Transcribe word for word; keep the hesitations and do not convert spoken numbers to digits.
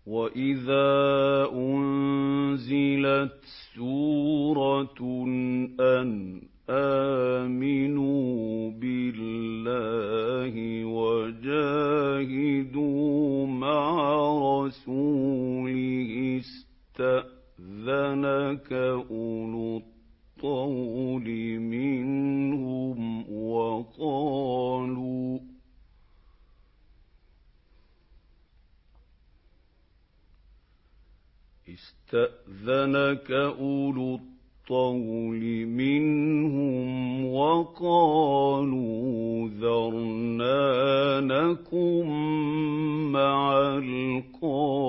وَإِذَا أُنزِلَتْ سُورَةٌ أَنْ آمِنُوا بِاللَّهِ وَجَاهِدُوا مَعَ رَسُولِهِ اسْتَأْذَنَكَ أُولُو الطَّوْلِ مِنْهُمْ وَقَالُوا اسْتَأْذَنَكَ أُولُو الطَّوْلِ مِنْهُمْ وَقَالُوا ذَرْنَا نَكُن مَّعَ الْقَائِدِينَ